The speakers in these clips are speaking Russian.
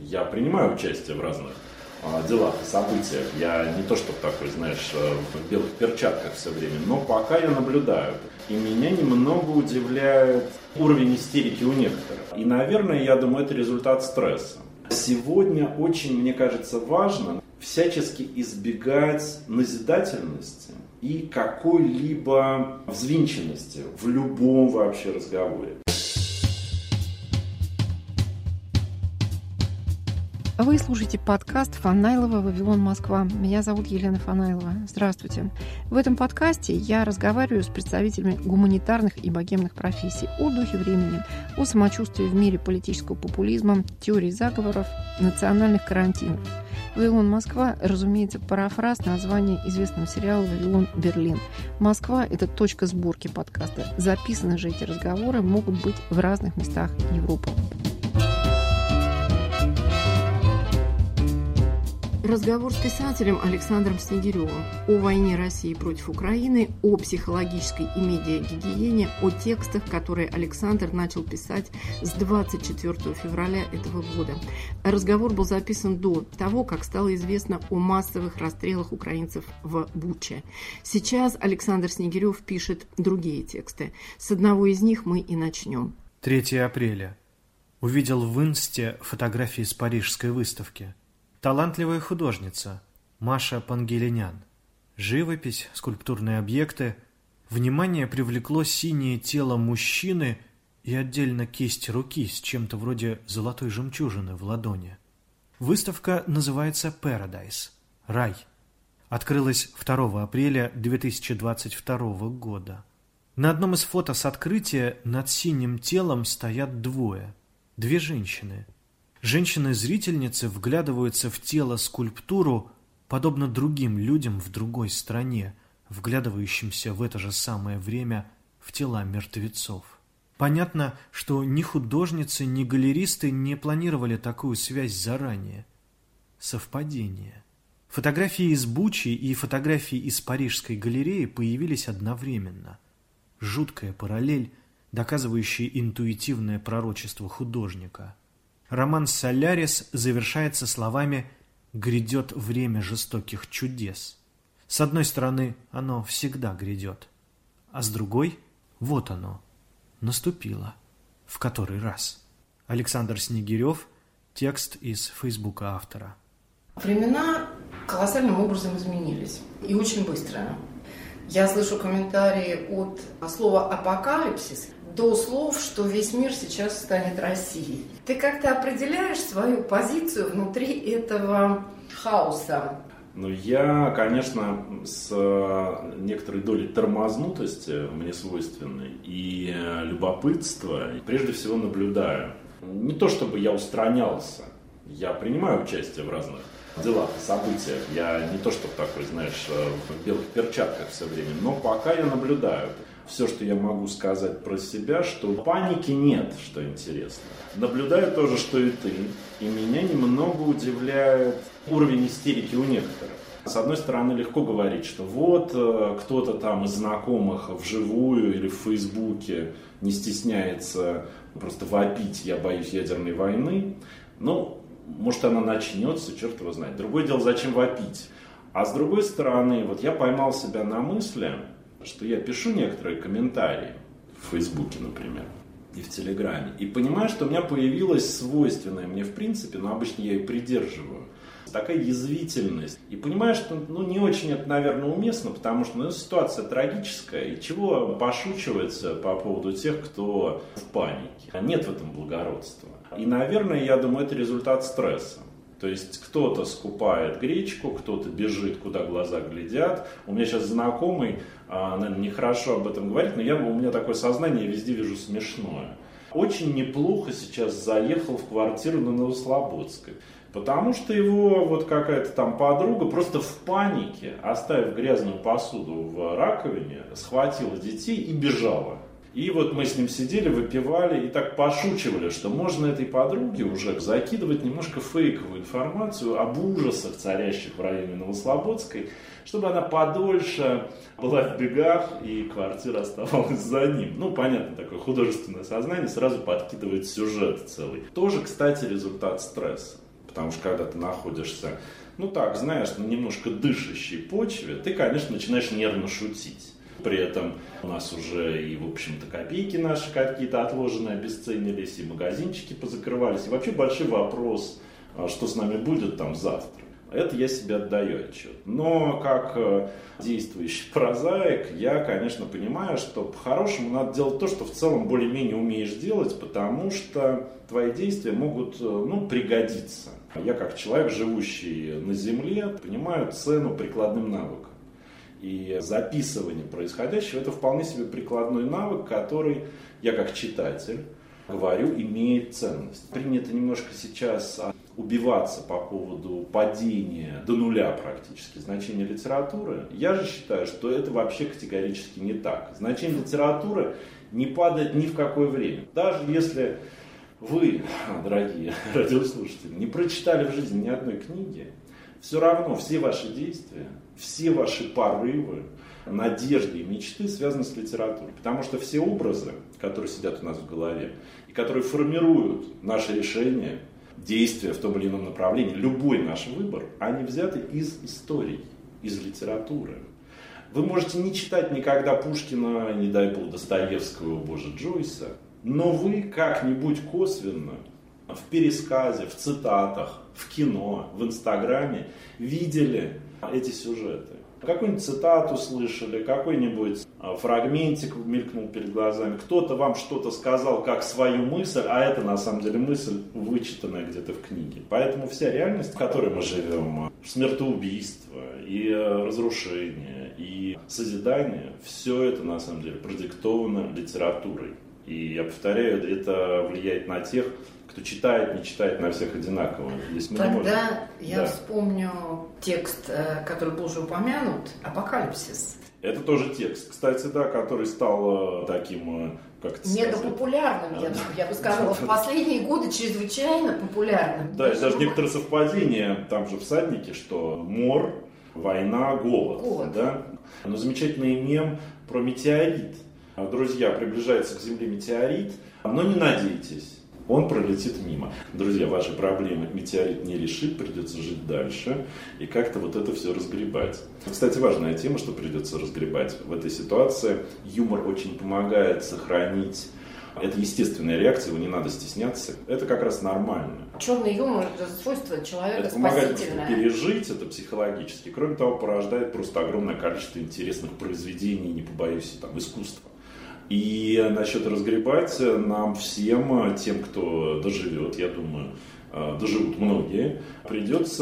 Я принимаю участие в разных делах и событиях. Я не то, чтобы такой, знаешь, в белых перчатках все время, но пока я наблюдаю. И меня немного удивляет уровень истерики у некоторых. И, наверное, я думаю, это результат стресса. Сегодня очень, мне кажется, важно всячески избегать назидательности и какой-либо взвинченности в любом вообще разговоре. Вы слушаете подкаст Фанайлова «Вавилон, Москва». Меня зовут Елена Фанайлова. Здравствуйте. В этом подкасте я разговариваю с представителями гуманитарных и богемных профессий о духе времени, о самочувствии в мире политического популизма, теории заговоров, национальных карантинов. «Вавилон, Москва», разумеется, парафраз названия известного сериала «Вавилон, Берлин». Москва – это точка сборки подкаста. Записаны же эти разговоры могут быть в разных местах Европы. Разговор с писателем Александром Снегиревым о войне России против Украины, о психологической и медиагигиене, о текстах, которые Александр начал писать с 24 февраля этого года. Разговор был записан до того, как стало известно о массовых расстрелах украинцев в Буче. Сейчас Александр Снегирев пишет другие тексты. С одного из них мы и начнем. 3 апреля. Увидел в Инсте фотографии с парижской выставки. Талантливая художница Маша Пангелинян. Живопись, скульптурные объекты. Внимание привлекло синее тело мужчины и отдельно кисть руки с чем-то вроде золотой жемчужины в ладони. Выставка называется «Paradise» – «Рай». Открылась 2 апреля 2022 года. На одном из фото с открытия над синим телом стоят две женщины. Женщины-зрительницы вглядываются в тело-скульптуру, подобно другим людям в другой стране, вглядывающимся в это же самое время в тела мертвецов. Понятно, что ни художницы, ни галеристы не планировали такую связь заранее. Совпадение. Фотографии из Бучи и фотографии из Парижской галереи появились одновременно. Жуткая параллель, доказывающая интуитивное пророчество художника. Роман «Солярис» завершается словами «грядет время жестоких чудес». С одной стороны, оно всегда грядет, а с другой, вот оно, наступило. В который раз? Александр Снегирев, текст из Фейсбука автора. Времена колоссальным образом изменились, и очень быстро. Я слышу комментарии от слова «апокалипсис» до слов, что весь мир сейчас станет Россией. Ты как-то определяешь свою позицию внутри этого хаоса? Я, конечно, с некоторой долей тормознутости мне свойственной и любопытства, прежде всего наблюдаю. Не то чтобы я устранялся, я принимаю участие в разных делах и событиях. Я не то чтобы такой, знаешь, в белых перчатках все время, но пока я наблюдаю. Все, что я могу сказать про себя, что паники нет, что интересно. Наблюдаю тоже, что и ты. И меня немного удивляет уровень истерики у некоторых. С одной стороны, легко говорить, что вот кто-то там из знакомых вживую или в Фейсбуке не стесняется просто вопить «я боюсь ядерной войны». Может, она начнется, черт его знает. Другое дело, зачем вопить. А с другой стороны, вот я поймал себя на мысли, что я пишу некоторые комментарии в Фейсбуке, например, и в Телеграме, и понимаю, что у меня появилась свойственная мне в принципе, но обычно я ее придерживаю, такая язвительность. И понимаю, что не очень это, наверное, уместно, потому что ситуация трагическая, и чего пошучивается по поводу тех, кто в панике. Нет в этом благородства. И, наверное, я думаю, это результат стресса. То есть кто-то скупает гречку, кто-то бежит, куда глаза глядят. У меня сейчас знакомый, наверное, нехорошо об этом говорить, но у меня такое сознание, я везде вижу смешное. Очень неплохо сейчас заехал в квартиру на Новослободской, потому что его какая-то там подруга просто в панике, оставив грязную посуду в раковине, схватила детей и бежала. И мы с ним сидели, выпивали и так пошучивали, что можно этой подруге уже закидывать немножко фейковую информацию об ужасах, царящих в районе Новослободской, чтобы она подольше была в бегах и квартира оставалась за ним. Понятно, такое художественное сознание сразу подкидывает сюжет целый. Тоже, кстати, результат стресса. потому что когда ты находишься, на немножко дышащей почве, ты, конечно, начинаешь нервно шутить. При этом у нас уже и, в общем-то, копейки наши какие-то отложенные обесценились, и магазинчики позакрывались. И вообще большой вопрос, что с нами будет там завтра. Это я себе отдаю отчет. Но как действующий прозаик, я, конечно, понимаю, что по-хорошему надо делать то, что в целом более-менее умеешь делать, потому что твои действия могут пригодиться. Я, как человек, живущий на земле, понимаю цену прикладным навыкам. И записывание происходящего – это вполне себе прикладной навык, который я, как читатель, говорю, имеет ценность. Принято немножко сейчас убиваться по поводу падения до нуля практически значения литературы. Я же считаю, что это вообще категорически не так. Значение литературы не падает ни в какое время. Даже если вы, дорогие радиослушатели, не прочитали в жизни ни одной книги, все равно все ваши действия, все ваши порывы, надежды и мечты связаны с литературой. Потому что все образы, которые сидят у нас в голове, и которые формируют наши решения, действия в том или ином направлении, любой наш выбор, они взяты из истории, из литературы. Вы можете не читать никогда Пушкина, не дай бог, Достоевского, Джойса, но вы как-нибудь косвенно в пересказе, в цитатах, в кино, в Инстаграме видели эти сюжеты. Какую-нибудь цитату слышали, какой-нибудь фрагментик мелькнул перед глазами. Кто-то вам что-то сказал как свою мысль, а это на самом деле мысль, вычитанная где-то в книге. Поэтому вся реальность, в которой мы живем, смертоубийство и разрушение, и созидание, все это на самом деле продиктовано литературой. И я повторяю, это влияет на тех, кто читает, не читает, на всех одинаково. Тогда я вспомню текст, который был уже упомянут, «Апокалипсис». Это тоже текст, кстати, да, который стал таким, мегапопулярным, я бы сказала, в последние годы чрезвычайно популярным. Да, и даже некоторые совпадения, там же всадники, что мор, война, голод. Да? Но замечательный мем про метеорит. Друзья, приближается к Земле метеорит, но не надейтесь. Он пролетит мимо. Друзья, ваши проблемы метеорит не решит, придется жить дальше и как-то вот это все разгребать. Кстати, важная тема, что придется разгребать в этой ситуации. Юмор очень помогает сохранить. Это естественная реакция, его не надо стесняться. Это как раз нормально. Черный юмор – это свойство человека спасительное. Это помогает пережить это психологически. Кроме того, порождает просто огромное количество интересных произведений, не побоюсь, искусства. И насчет разгребать нам всем, тем, кто доживет, я думаю, доживут многие, придется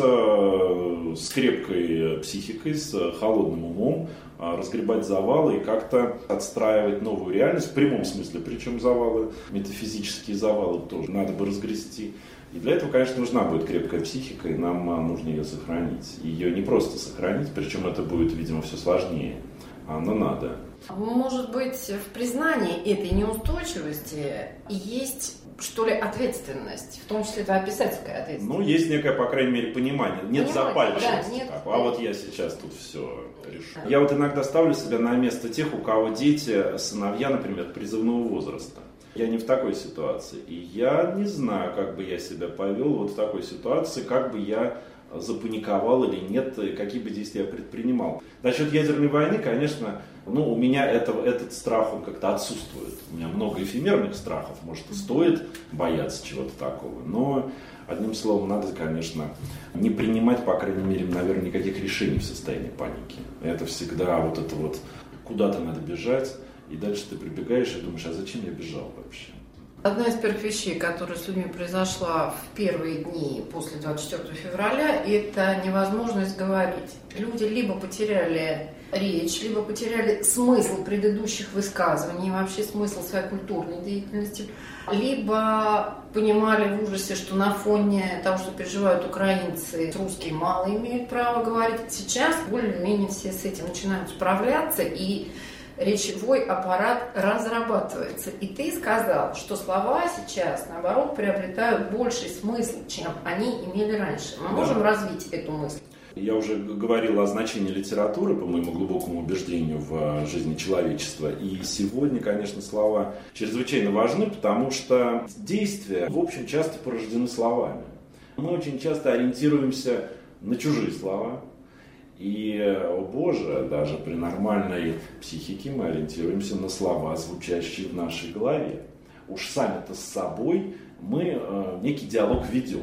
с крепкой психикой, с холодным умом разгребать завалы и как-то отстраивать новую реальность, в прямом смысле, причем завалы, метафизические завалы тоже надо бы разгрести. И для этого, конечно, нужна будет крепкая психика, и нам нужно ее сохранить. Ее не просто сохранить, причем это будет, видимо, все сложнее, но надо. Может быть, в признании этой неустойчивости есть, что ли, ответственность, в том числе твоя писательская ответственность? Есть некое, по крайней мере, понимание. Нет запальчивости. Да, нет. А вот я сейчас тут все решу. Я иногда ставлю себя на место тех, у кого дети, сыновья, например, призывного возраста. Я не в такой ситуации. И я не знаю, как бы я себя повел в такой ситуации, как бы я запаниковал или нет, какие бы действия я предпринимал. Насчет ядерной войны, конечно, у меня этот страх, он как-то отсутствует. У меня много эфемерных страхов, может, и стоит бояться чего-то такого. Но, одним словом, надо, конечно, не принимать, по крайней мере, наверное, никаких решений в состоянии паники. Это всегда куда-то надо бежать, и дальше ты прибегаешь и думаешь, а зачем я бежал вообще? Одна из первых вещей, которая с людьми произошла в первые дни после 24 февраля, это невозможность говорить. Люди либо потеряли речь, либо потеряли смысл предыдущих высказываний, вообще смысл своей культурной деятельности, либо понимали в ужасе, что на фоне того, что переживают украинцы, русские мало имеют права говорить. Сейчас более-менее все с этим начинают справляться, и речевой аппарат разрабатывается. И ты сказал, что слова сейчас, наоборот, приобретают больший смысл, чем они имели раньше. Мы можем развить эту мысль? Я уже говорил о значении литературы, по моему глубокому убеждению, в жизни человечества. И сегодня, конечно, слова чрезвычайно важны, потому что действия, в общем, часто порождены словами. Мы очень часто ориентируемся на чужие слова. И, о боже, даже при нормальной психике мы ориентируемся на слова, звучащие в нашей голове. Уж сами-то с собой мы некий диалог ведем.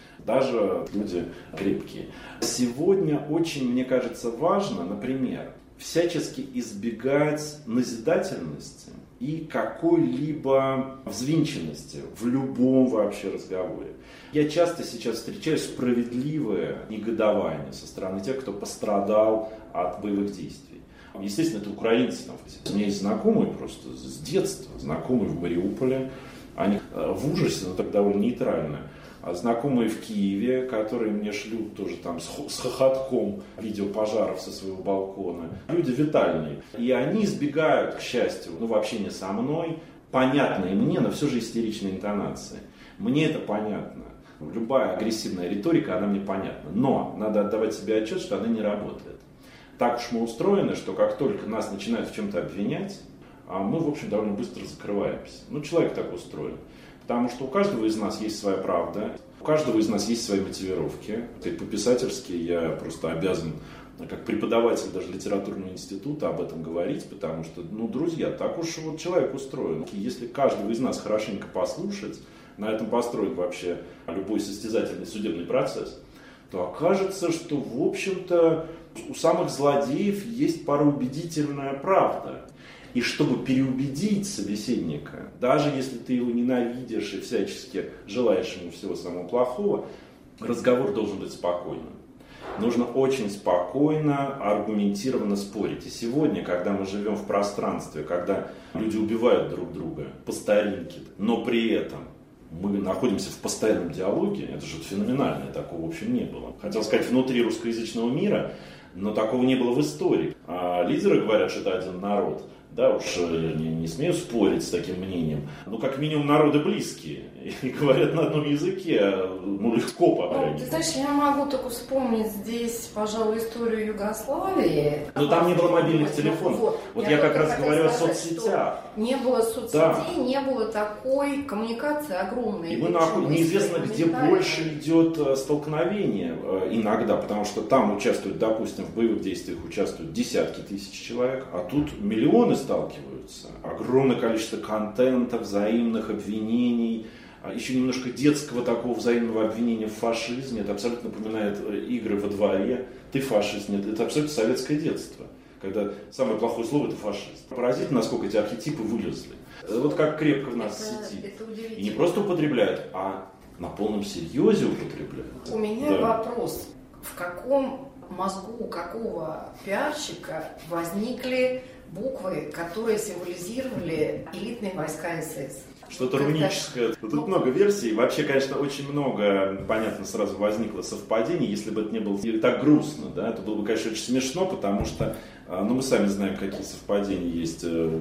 Даже люди крепкие. Сегодня очень, мне кажется, важно, например, всячески избегать назидательности и какой-либо взвинченности в любом вообще разговоре. Я часто сейчас встречаю справедливое негодование со стороны тех, кто пострадал от боевых действий. Естественно, это украинцы. У меня есть знакомые просто с детства, знакомые в Мариуполе. Они в ужасе, но так довольно нейтрально. А знакомые в Киеве, которые мне шлют тоже там с хохотком видео пожаров со своего балкона. Люди витальные. И они избегают, к счастью, в общении со мной, понятной мне, но все же истеричной интонации. Мне это понятно. Любая агрессивная риторика, она мне понятна. Но надо отдавать себе отчет, что она не работает. Так уж мы устроены, что как только нас начинают в чем-то обвинять, мы, в общем, довольно быстро закрываемся. Человек так устроен. Потому что у каждого из нас есть своя правда, у каждого из нас есть свои мотивировки. И по-писательски я просто обязан, как преподаватель даже литературного института, об этом говорить, потому что, друзья, так уж человек устроен. И если каждого из нас хорошенько послушать, на этом построен вообще любой состязательный судебный процесс, то окажется, что, в общем-то, у самых злодеев есть порой убедительная правда. И чтобы переубедить собеседника, даже если ты его ненавидишь и всячески желаешь ему всего самого плохого, разговор должен быть спокойным. Нужно очень спокойно, аргументированно спорить. И сегодня, когда мы живем в пространстве, когда люди убивают друг друга по старинке, но при этом мы находимся в постоянном диалоге, это же феноменально, такого в общем не было. Хотел сказать, внутри русскоязычного мира, но такого не было в истории. А лидеры говорят, что это один народ. Да уж, не смею спорить с таким мнением. Как минимум народы близкие. И говорят на одном языке, легко по крайней мере. Ты знаешь, я могу только вспомнить здесь, пожалуй, историю Югославии. Но там не было мобильных телефонов. Вот я как раз говорю о соцсетях. Не было соцсетей, не было такой коммуникации огромной. И неизвестно, где больше идет столкновение иногда, потому что там участвуют, допустим, в боевых действиях участвуют десятки тысяч человек, а тут миллионы сталкиваются. Огромное количество контента, взаимных обвинений, еще немножко детского такого взаимного обвинения в фашизме. Это абсолютно напоминает игры во дворе. Ты фашист. Нет, это абсолютно советское детство. Когда самое плохое слово – это фашист. Поразительно, насколько эти архетипы вылезли. Вот как крепко в нас сидит. И не просто употребляют, а на полном серьезе употребляют. У меня вопрос. В каком мозгу у какого пиарщика возникли буквы, которые символизировали элитные войска СС? Что-то руническое. Тут много версий. Вообще, конечно, очень много, понятно, сразу возникло совпадений. Если бы это не было так грустно, да, это было бы, конечно, очень смешно, потому что, мы сами знаем, какие совпадения есть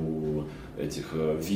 у этих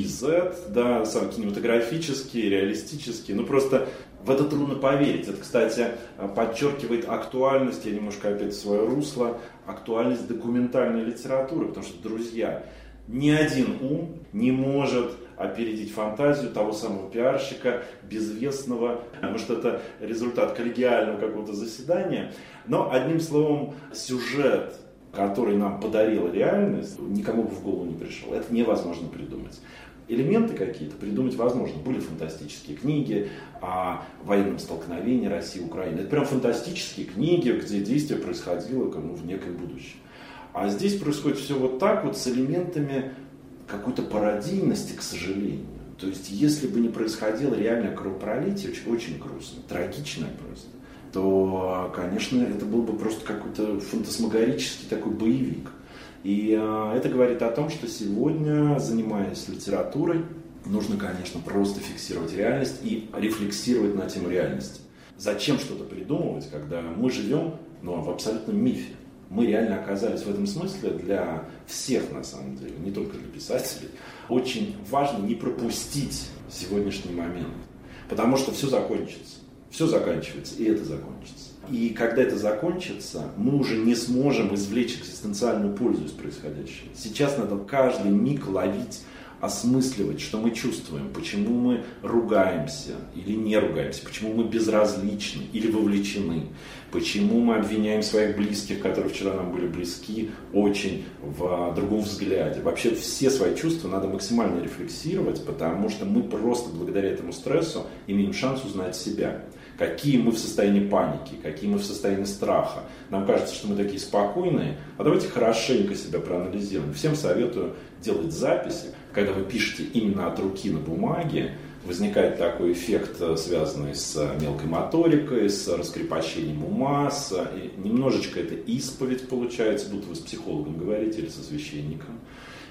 VZ, да, кинематографические, реалистические. Просто в это трудно поверить. Это, кстати, подчеркивает актуальность, я немножко опять в свое русло, актуальность документальной литературы, потому что, друзья, ни один ум не может опередить фантазию того самого пиарщика, безвестного, может, это результат коллегиального какого-то заседания. Но, одним словом, сюжет, который нам подарила реальность, никому бы в голову не пришел. Это невозможно придумать. Элементы какие-то придумать возможно. Были фантастические книги о военном столкновении России и Украины. Это прям фантастические книги, где действие происходило в неком будущем. А здесь происходит все вот так вот с элементами какой-то пародийности, к сожалению. То есть, если бы не происходило реальное кровопролитие, очень грустно, трагичное просто, то, конечно, это был бы просто какой-то фантасмагорический такой боевик. И это говорит о том, что сегодня, занимаясь литературой, нужно, конечно, просто фиксировать реальность и рефлексировать на тему реальности. Зачем что-то придумывать, когда мы живем в абсолютном мифе? Мы реально оказались в этом смысле для всех, на самом деле, не только для писателей. Очень важно не пропустить сегодняшний момент, потому что все закончится. Все заканчивается, и это закончится. И когда это закончится, мы уже не сможем извлечь экзистенциальную пользу из происходящего. Сейчас надо каждый миг ловить осмысливать, что мы чувствуем, почему мы ругаемся или не ругаемся, почему мы безразличны или вовлечены, почему мы обвиняем своих близких, которые вчера нам были близки, очень в другом взгляде. Вообще все свои чувства надо максимально рефлексировать, потому что мы просто благодаря этому стрессу имеем шанс узнать себя. Какие мы в состоянии паники, какие мы в состоянии страха. Нам кажется, что мы такие спокойные, а давайте хорошенько себя проанализируем. Всем советую делать записи. Когда вы пишете именно от руки на бумаге, возникает такой эффект, связанный с мелкой моторикой, с раскрепощением ума, и немножечко это исповедь получается, будто вы с психологом говорите или со священником.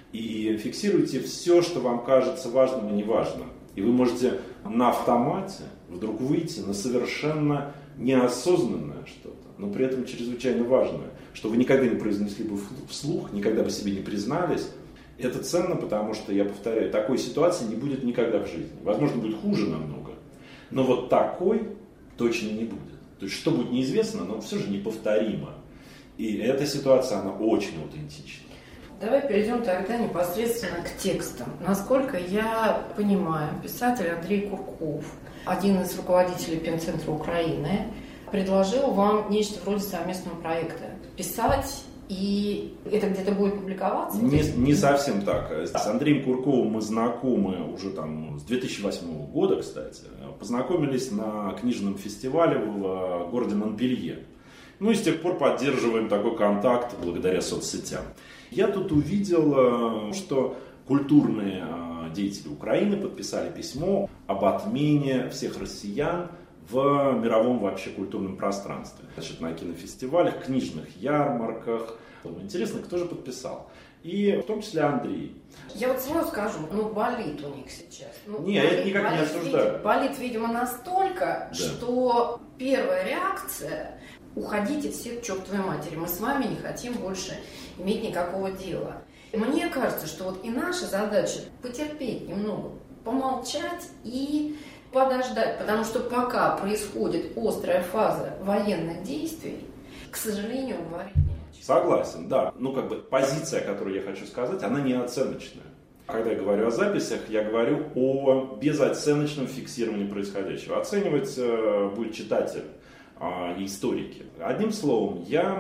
И фиксируйте все, что вам кажется важным и неважным. И вы можете на автомате вдруг выйти на совершенно неосознанное что-то, но при этом чрезвычайно важное, что вы никогда не произнесли бы вслух, никогда бы себе не признались. Это ценно, потому что, я повторяю, такой ситуации не будет никогда в жизни. Возможно, будет хуже намного, но вот такой точно не будет. То есть, что будет неизвестно, но все же неповторимо. И эта ситуация, она очень аутентична. Давай перейдем тогда непосредственно к текстам. Насколько я понимаю, писатель Андрей Курков, один из руководителей Пенцентра Украины, предложил вам нечто вроде совместного проекта. Писать, и это где-то будет публиковаться? Не совсем так. С Андреем Курковым мы знакомы уже с 2008 года, кстати. Познакомились на книжном фестивале в городе Монпелье. И с тех пор поддерживаем такой контакт благодаря соцсетям. Я тут увидел, что культурные деятели Украины подписали письмо об отмене всех россиян в мировом вообще культурном пространстве. На кинофестивалях, книжных ярмарках. Интересно, кто же подписал? И в том числе Андрей. Я сразу скажу, болит у них сейчас. Я это никак не осуждаю. Болит, видимо, настолько, что первая реакция – уходите все к чертовой матери, мы с вами не хотим больше иметь никакого дела. Мне кажется, что и наша задача потерпеть немного, помолчать и подождать, потому что пока происходит острая фаза военных действий, к сожалению, говорить не о чем. Согласен, да. Позиция, которую я хочу сказать, она не оценочная. Когда я говорю о записях, я говорю о безоценочном фиксировании происходящего. Оценивать будет читатель и историки. Одним словом, я,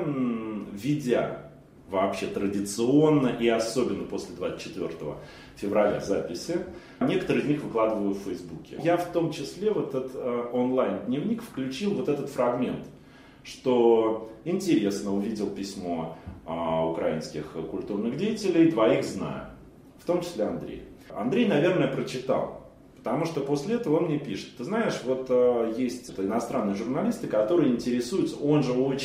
ведя вообще традиционно и особенно после 24 февраля записи, некоторые из них выкладываю в Фейсбуке. Я в том числе в этот онлайн-дневник включил этот фрагмент, что интересно, увидел письмо украинских культурных деятелей, двоих знаю, в том числе Андрей. Андрей, наверное, прочитал. Потому что после этого он мне пишет, ты знаешь, есть иностранные журналисты, которые интересуются, он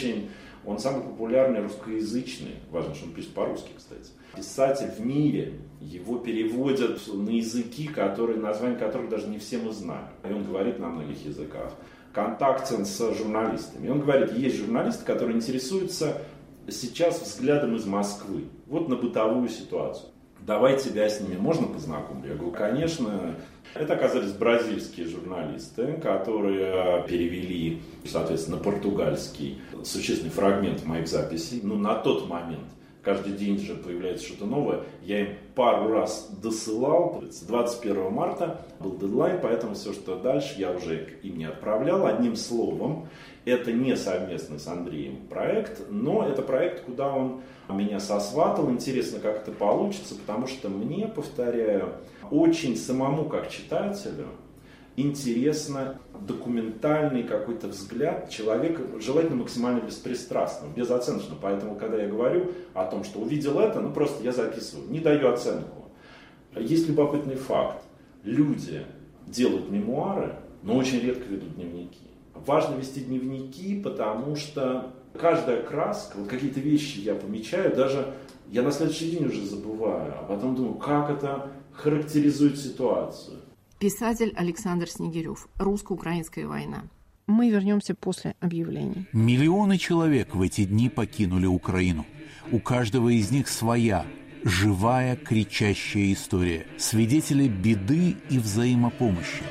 самый популярный русскоязычный, важно, что он пишет по-русски, кстати, писатель в мире, его переводят на языки, названия которых даже не все мы знаем, и он говорит на многих языках, контактен с журналистами. И он говорит, есть журналисты, которые интересуются сейчас взглядом из Москвы, на бытовую ситуацию. Давай тебя с ними можно познакомить? Я говорю, конечно. Это оказались бразильские журналисты, которые перевели, соответственно, на португальский существенный фрагмент моих записей. На тот момент, каждый день же появляется что-то новое, я им пару раз досылал. 21 марта был дедлайн, поэтому все, что дальше, я уже им не отправлял. Одним словом, это не совместный с Андреем проект, но это проект, куда он меня сосватал. Интересно, как это получится, потому что мне, повторяю, очень самому, как читателю, интересно документальный какой-то взгляд человека, желательно максимально беспристрастным, безоценочным. Поэтому, когда я говорю о том, что увидел это, просто я записываю, не даю оценку. Есть любопытный факт. Люди делают мемуары, но очень редко ведут дневники. Важно вести дневники, потому что каждая краска, какие-то вещи я помечаю, даже я на следующий день уже забываю, а потом думаю, как это характеризует ситуацию. Писатель Александр Снегирев. Русско-украинская война. Мы вернемся после объявлений. Миллионы человек в эти дни покинули Украину. У каждого из них своя, живая, кричащая история. Свидетели беды и взаимопомощи.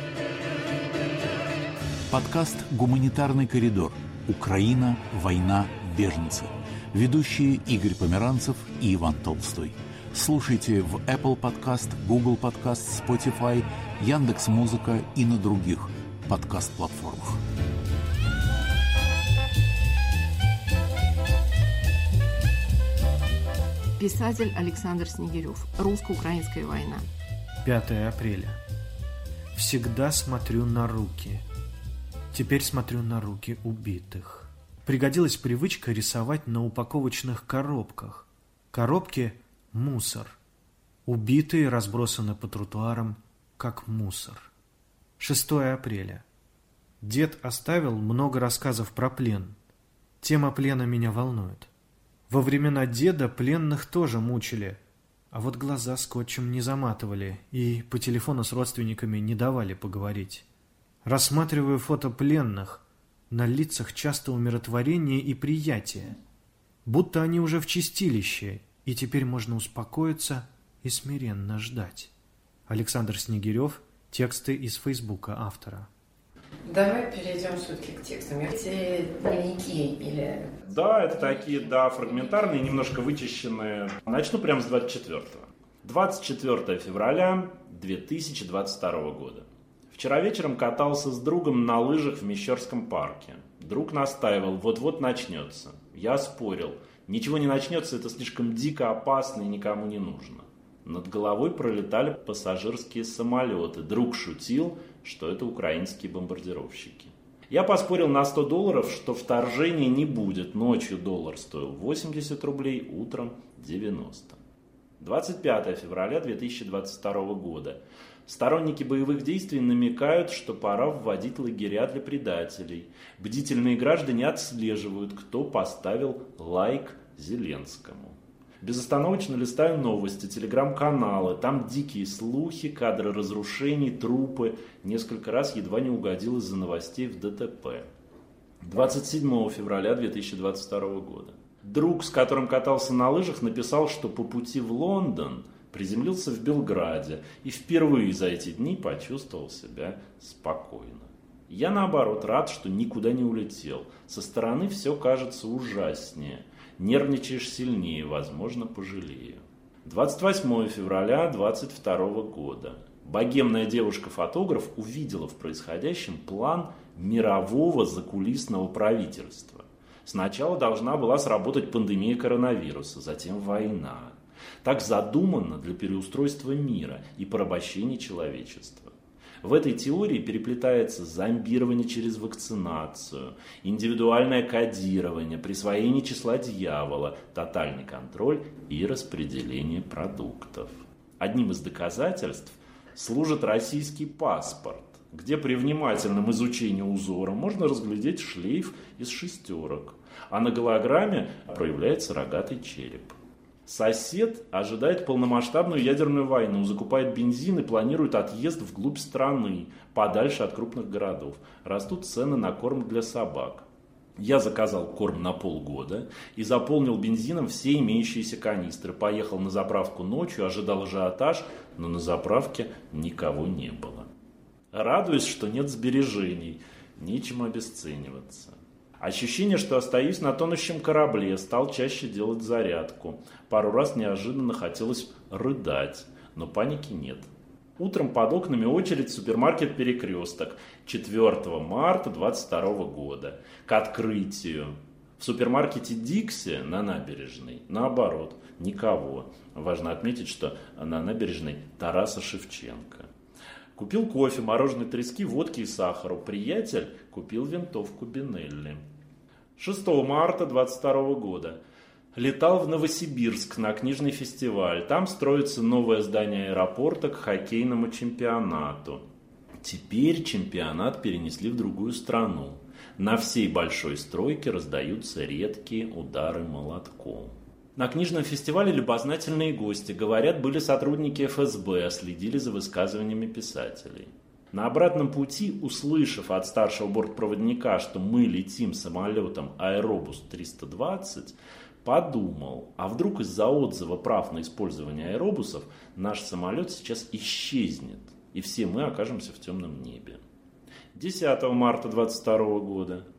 Подкаст «Гуманитарный коридор. Украина, война, беженцы». Ведущие Игорь Померанцев и Иван Толстой. Слушайте в Apple Podcast, Google Podcast, Spotify, Яндекс.Музыка и на других подкаст-платформах. Писатель Александр Снегирев. Русско-украинская война. 5 апреля. Всегда смотрю на руки. Теперь смотрю на руки убитых. Пригодилась привычка рисовать на упаковочных коробках. Коробки – мусор. Убитые разбросаны по тротуарам, как мусор. 6 апреля. Дед оставил много рассказов про плен. Тема плена меня волнует. Во времена деда пленных тоже мучили, а вот глаза скотчем не заматывали и по телефону с родственниками не давали поговорить. Рассматриваю фото пленных, на лицах часто умиротворение и приятие, будто они уже в чистилище, и теперь можно успокоиться и смиренно ждать. Александр Снегирев, тексты из Фейсбука автора. Давай перейдем все-таки к текстам. Эти дневники или... Да, это такие, фрагментарные, немножко вычищенные. Начну прямо с 24-го. 24 февраля 2022 года. Вчера вечером катался с другом на лыжах в Мещерском парке. Друг настаивал, вот-вот начнется. Я спорил, ничего не начнется, это слишком дико опасно и никому не нужно. Над головой пролетали пассажирские самолеты. Друг шутил, что это украинские бомбардировщики. Я поспорил на $100, что вторжения не будет. Ночью доллар стоил 80 рублей, утром 90. 25 февраля 2022 года. Сторонники боевых действий намекают, что пора вводить лагеря для предателей. Бдительные граждане отслеживают, кто поставил лайк Зеленскому. Безостановочно листаю новости, телеграм-каналы. Там дикие слухи, кадры разрушений, трупы. Несколько раз едва не угодил из-за новостей в ДТП. 27 февраля 2022 года. Друг, с которым катался на лыжах, написал, что по пути в Лондон приземлился в Белграде и впервые за эти дни почувствовал себя спокойно. Я, наоборот, рад, что никуда не улетел. Со стороны все кажется ужаснее. Нервничаешь сильнее, возможно, пожалею. 28 февраля 2022 года. Богемная девушка-фотограф увидела в происходящем план мирового закулисного правительства. Сначала должна была сработать пандемия коронавируса, затем война. Так задумано для переустройства мира и порабощения человечества. В этой теории переплетается зомбирование через вакцинацию, индивидуальное кодирование, присвоение числа дьявола, тотальный контроль и распределение продуктов. Одним из доказательств служит российский паспорт, где при внимательном изучении узора можно разглядеть шлейф из шестерок, а на голограмме проявляется рогатый череп. Сосед ожидает полномасштабную ядерную войну, закупает бензин и планирует отъезд вглубь страны, подальше от крупных городов. Растут цены на корм для собак. Я заказал корм на полгода и заполнил бензином все имеющиеся канистры. Поехал на заправку ночью, ожидал ажиотаж, но на заправке никого не было. Радуюсь, что нет сбережений, нечем обесцениваться. Ощущение, что остаюсь на тонущем корабле, стал чаще делать зарядку. Пару раз неожиданно хотелось рыдать, но паники нет. Утром под окнами очередь в супермаркет «Перекресток» 4 марта 2022 года к открытию. В супермаркете «Дикси» на набережной, наоборот, никого. Важно отметить, что на набережной Тараса Шевченко. Купил кофе, мороженое трески, водки и сахару. Приятель купил винтовку Бинелли. 6 марта 2022 года. Летал в Новосибирск на книжный фестиваль. Там строится новое здание аэропорта к хоккейному чемпионату. Теперь чемпионат перенесли в другую страну. На всей большой стройке раздаются редкие удары молотком. На книжном фестивале любознательные гости. Говорят, были сотрудники ФСБ, следили за высказываниями писателей. На обратном пути, услышав от старшего бортпроводника, что мы летим самолетом Аэробус 320, подумал, а вдруг из-за отзыва прав на использование аэробусов наш самолет сейчас исчезнет, и все мы окажемся в темном небе. 10 марта 2022 года.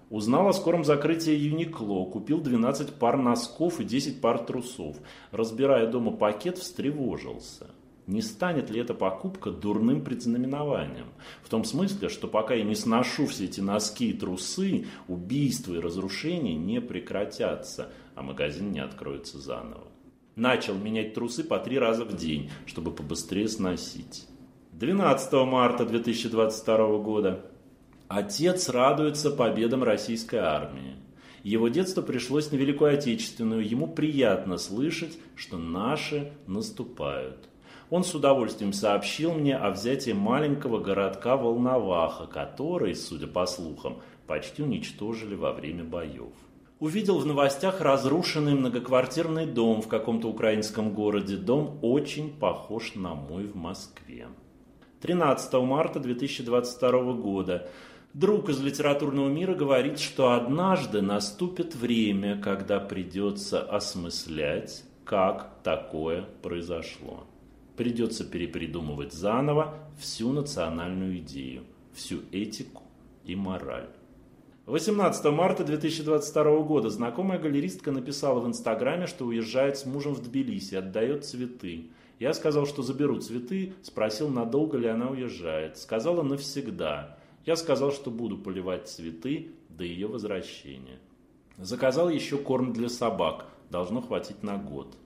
Узнал о скором закрытии Юникло, купил 12 пар носков и 10 пар трусов. Разбирая дома пакет, встревожился. Не станет ли эта покупка дурным предзнаменованием? В том смысле, что пока я не сношу все эти носки и трусы, убийства и разрушения не прекратятся, а магазин не откроется заново. Начал менять трусы по 3 раза в день, чтобы побыстрее сносить. 12 марта 2022 года. Отец радуется победам российской армии. Его детство пришлось на Великую Отечественную. Ему приятно слышать, что наши наступают. Он с удовольствием сообщил мне о взятии маленького городка Волноваха, который, судя по слухам, почти уничтожили во время боев. Увидел в новостях разрушенный многоквартирный дом в каком-то украинском городе. Дом очень похож на мой в Москве. 13 марта 2022 года. Друг из литературного мира говорит, что однажды наступит время, когда придется осмыслять, как такое произошло. Придется перепридумывать заново всю национальную идею, всю этику и мораль. 18 марта 2022 года знакомая галеристка написала в Инстаграме, что уезжает с мужем в Тбилиси, отдает цветы. Я сказал, что заберу цветы, спросил, надолго ли она уезжает. Сказала, навсегда. Я сказал, что буду поливать цветы до ее возвращения. Заказал еще корм для собак, должно хватить на год.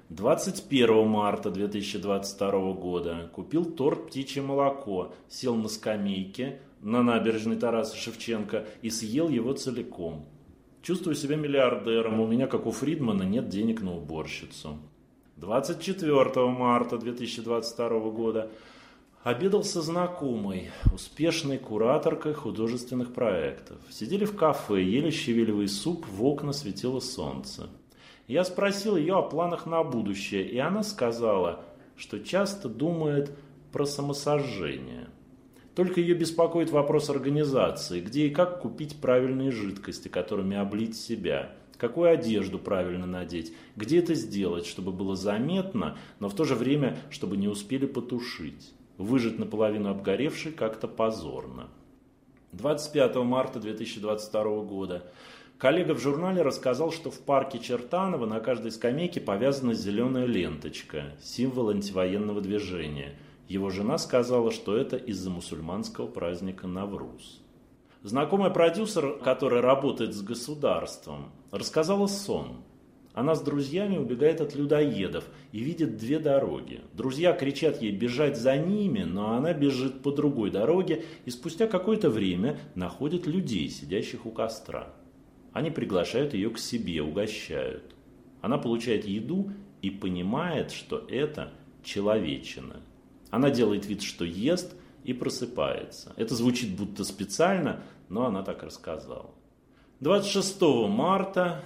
21 марта 2022 года купил торт «Птичье молоко», сел на скамейке на набережной Тараса Шевченко и съел его целиком. Чувствую себя миллиардером, у меня, как у Фридмана, нет денег на уборщицу. 24 марта 2022 года обедал со знакомой, успешной кураторкой художественных проектов. Сидели в кафе, ели щавелевый суп, в окна светило солнце. Я спросил ее о планах на будущее, и она сказала, что часто думает про самосожжение. Только ее беспокоит вопрос организации, где и как купить правильные жидкости, которыми облить себя, какую одежду правильно надеть, где это сделать, чтобы было заметно, но в то же время, чтобы не успели потушить. Выжить наполовину обгоревший как-то позорно. 25 марта 2022 года. Коллега в журнале рассказал, что в парке Чертаново на каждой скамейке повязана зеленая ленточка, символ антивоенного движения. Его жена сказала, что это из-за мусульманского праздника Навруз. Знакомая продюсер, которая работает с государством, рассказала сон. Она с друзьями убегает от людоедов и видит 2 дороги. Друзья кричат ей бежать за ними, но она бежит по другой дороге и спустя какое-то время находит людей, сидящих у костра. Они приглашают ее к себе, угощают. Она получает еду и понимает, что это человечина. Она делает вид, что ест, и просыпается. Это звучит будто специально, но она так рассказала. 26 марта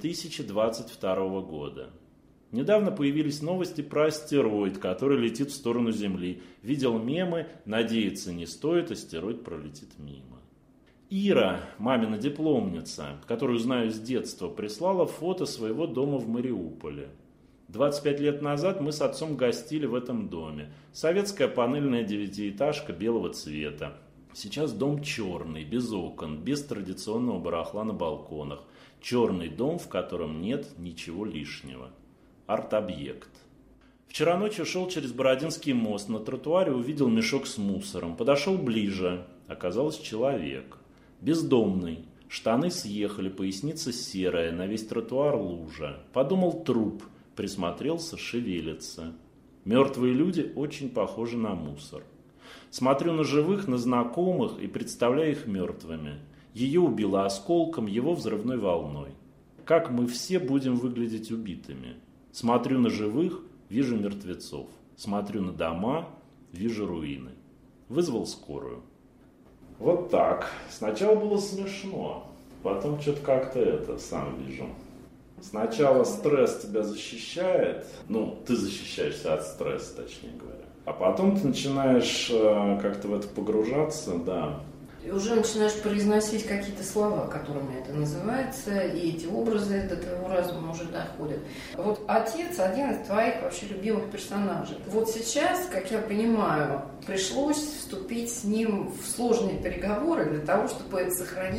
2022 года. Недавно появились новости про астероид, который летит в сторону Земли. Видел мемы, надеяться не стоит, астероид пролетит мимо. Ира, мамина дипломница, которую знаю с детства, прислала фото своего дома в Мариуполе. 25 лет назад мы с отцом гостили в этом доме. Советская панельная 9-этажка белого цвета. Сейчас дом черный, без окон, без традиционного барахла на балконах. Черный дом, в котором нет ничего лишнего. Арт-объект. Вчера ночью шел через Бородинский мост. На тротуаре увидел мешок с мусором. Подошел ближе. Оказалось, человек. Бездомный. Штаны съехали, поясница серая, на весь тротуар лужа. Подумал, труп. Присмотрелся, шевелится. Мертвые люди очень похожи на мусор. Смотрю на живых, на знакомых и представляю их мертвыми. Ее убило осколком, его взрывной волной. Как мы все будем выглядеть убитыми? Смотрю на живых, вижу мертвецов. Смотрю на дома, вижу руины. Вызвал скорую. Вот так. Сначала было смешно, потом что-то как-то сам вижу. Сначала стресс тебя защищает, ты защищаешься от стресса, точнее говоря. А потом ты начинаешь как-то в это погружаться, да. И уже начинаешь произносить какие-то слова, которыми это называется, и эти образы до твоего разума уже доходят. Вот отец один из твоих вообще любимых персонажей. Вот сейчас, как я понимаю, пришлось вступить с ним в сложные переговоры для того, чтобы сохранить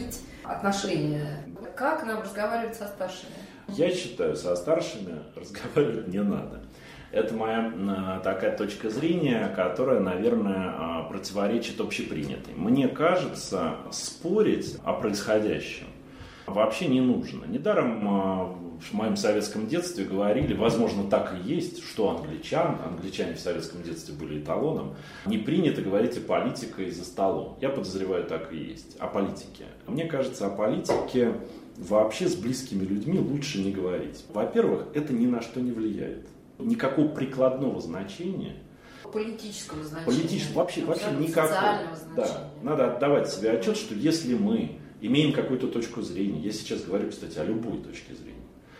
отношения. Как нам разговаривать со старшими? Я считаю, со старшими разговаривать не надо. Это моя такая точка зрения, которая, наверное, противоречит общепринятой. Мне кажется, спорить о происходящем вообще не нужно. Недаром в моем советском детстве говорили, возможно, так и есть, что англичане в советском детстве были эталоном, не принято говорить о политике за столом. Я подозреваю, так и есть. О политике. Мне кажется, о политике вообще с близкими людьми лучше не говорить. Во-первых, это ни на что не влияет. Никакого прикладного значения. Политического значения. Вообще никакого. Социального значения. Да, надо отдавать себе отчет, что если мы имеем какую-то точку зрения, я сейчас говорю, кстати, о любой точке зрения,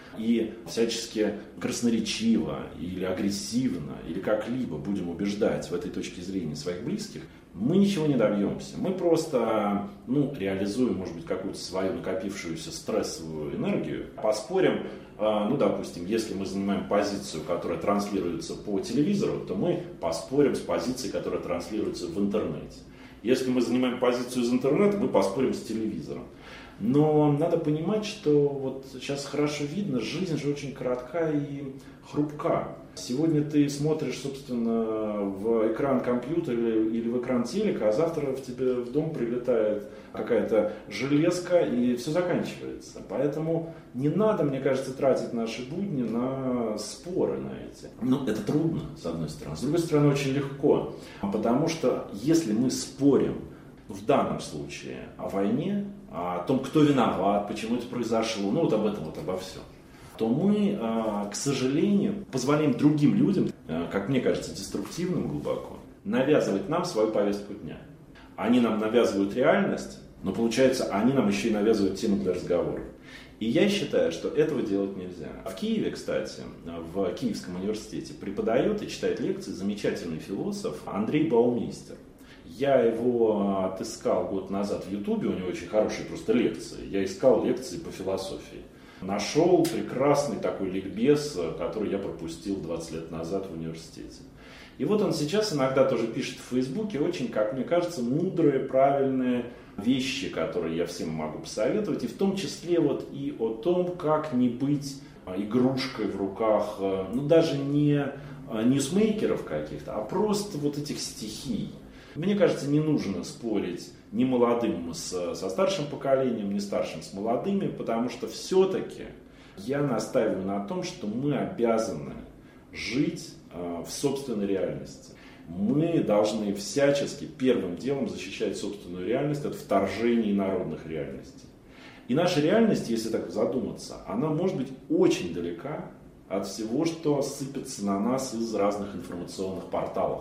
и всячески красноречиво или агрессивно, или как-либо будем убеждать в этой точке зрения своих близких, мы ничего не добьемся. Мы просто реализуем, может быть, какую-то свою накопившуюся стрессовую энергию, поспорим. Допустим, если мы занимаем позицию, которая транслируется по телевизору, то мы поспорим с позицией, которая транслируется в интернете. Если мы занимаем позицию из интернета, мы поспорим с телевизором. Но надо понимать, что вот сейчас хорошо видно, жизнь же очень коротка и хрупка. Сегодня ты смотришь, собственно, в экран компьютера или в экран телека, а завтра в тебе в дом прилетает какая-то железка, и все заканчивается. Поэтому не надо, мне кажется, тратить наши будни на споры на эти. Это трудно, с одной стороны. С другой стороны, очень легко. Потому что если мы спорим, в данном случае, о войне, о том, кто виноват, почему это произошло, обо всем, то мы, к сожалению, позволяем другим людям, как мне кажется, деструктивным глубоко, навязывать нам свою повестку дня. Они нам навязывают реальность, но получается, они нам еще и навязывают тему для разговора. И я считаю, что этого делать нельзя. В Киеве, кстати, в Киевском университете преподает и читает лекции замечательный философ Андрей Баумейстер. Я его отыскал год назад в Ютубе, у него очень хорошие просто лекции. Я искал лекции по философии. Нашел прекрасный такой ликбез, который я пропустил 20 лет назад в университете. И вот он сейчас иногда тоже пишет в Фейсбуке очень, как мне кажется, мудрые, правильные вещи, которые я всем могу посоветовать. И в том числе и о том, как не быть игрушкой в руках, даже не ньюсмейкеров каких-то, а просто этих стихий. Мне кажется, не нужно спорить ни молодым со старшим поколением, ни старшим с молодыми, потому что все-таки я настаиваю на том, что мы обязаны жить в собственной реальности. Мы должны всячески первым делом защищать собственную реальность от вторжений народных реальностей. И наша реальность, если так задуматься, она может быть очень далека от всего, что сыпется на нас из разных информационных порталов.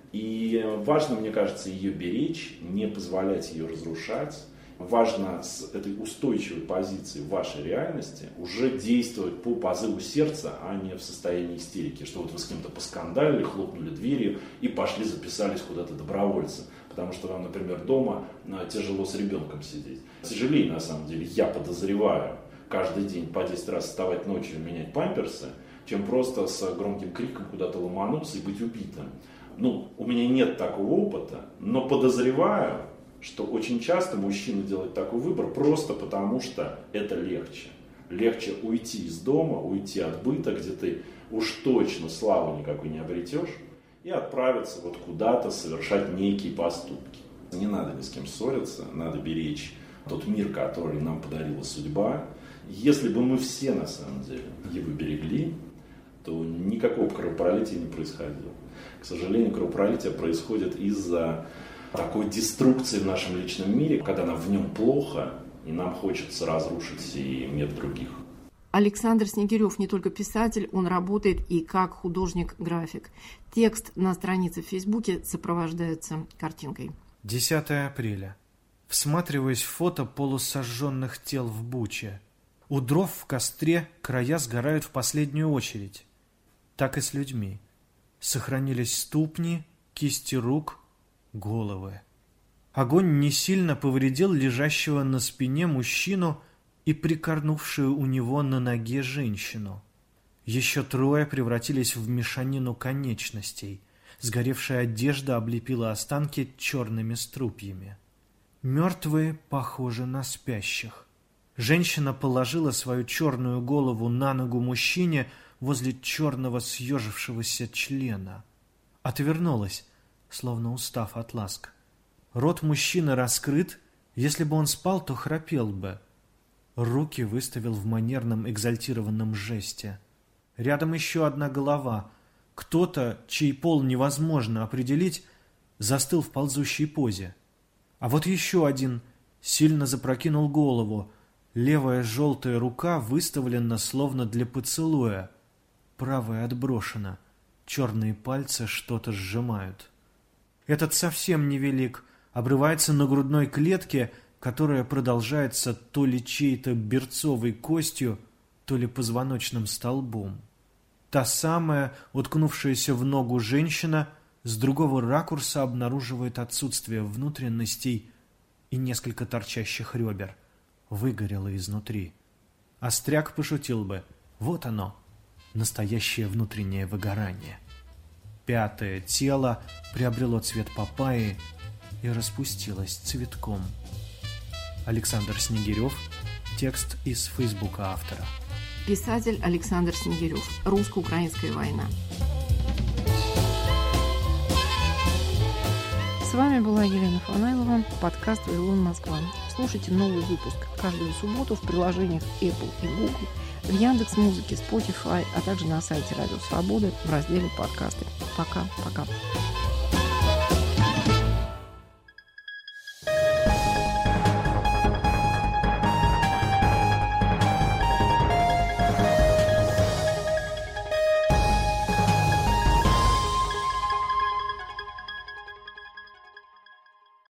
И важно, мне кажется, ее беречь, не позволять ее разрушать. Важно с этой устойчивой позиции в вашей реальности уже действовать по позыву сердца, а не в состоянии истерики. Что вы с кем-то поскандалили, хлопнули дверью и пошли записались куда-то добровольцы. Потому что вам, например, дома тяжело с ребенком сидеть. Тяжелее, на самом деле, я подозреваю, каждый день по 10 раз вставать ночью и менять памперсы, чем просто с громким криком куда-то ломануться и быть убитым. У меня нет такого опыта, но подозреваю, что очень часто мужчина делает такой выбор просто потому, что это легче. Легче уйти из дома, уйти от быта, где ты уж точно славы никакой не обретешь, и отправиться куда-то совершать некие поступки. Не надо ни с кем ссориться, надо беречь тот мир, который нам подарила судьба. Если бы мы все на самом деле его берегли, то никакого кровопролития не происходило. К сожалению, кровопролитие происходит из-за такой деструкции в нашем личном мире, когда нам в нем плохо, и нам хочется разрушить и мир других. Александр Снегирев не только писатель, он работает и как художник-график. Текст на странице в Фейсбуке сопровождается картинкой. 10 апреля. Всматриваясь в фото полусожженных тел в Буче. У дров в костре края сгорают в последнюю очередь. Так и с людьми. Сохранились ступни, кисти рук, головы. Огонь не сильно повредил лежащего на спине мужчину и прикорнувшую у него на ноге женщину. Еще 3 превратились в мешанину конечностей. Сгоревшая одежда облепила останки черными струпьями. Мертвые похожи на спящих. Женщина положила свою черную голову на ногу мужчине возле черного съежившегося члена. Отвернулась, словно устав от ласк. Рот мужчины раскрыт, если бы он спал, то храпел бы. Руки выставил в манерном экзальтированном жесте. Рядом еще одна голова. Кто-то, чей пол невозможно определить, застыл в ползущей позе. А вот еще один сильно запрокинул голову. Левая желтая рука выставлена словно для поцелуя. Правая отброшена. Черные пальцы что-то сжимают. Этот совсем невелик. Обрывается на грудной клетке, которая продолжается то ли чьей-то берцовой костью, то ли позвоночным столбом. Та самая, уткнувшаяся в ногу женщина, с другого ракурса обнаруживает отсутствие внутренностей и несколько торчащих ребер. Выгорела изнутри. Остряк пошутил бы: вот оно, настоящее внутреннее выгорание. Пятое тело приобрело цвет папайи и распустилось цветком. Александр Снегирев. Текст из Фейсбука автора. Писатель Александр Снегирев. Русско-украинская война. С вами была Елена Фанайлова, подкаст «Вавилон Москва». Слушайте новый выпуск каждую субботу в приложениях Apple и Google, в Яндекс.Музыке, Spotify, а также на сайте Радио Свободы в разделе «Подкасты». Пока-пока.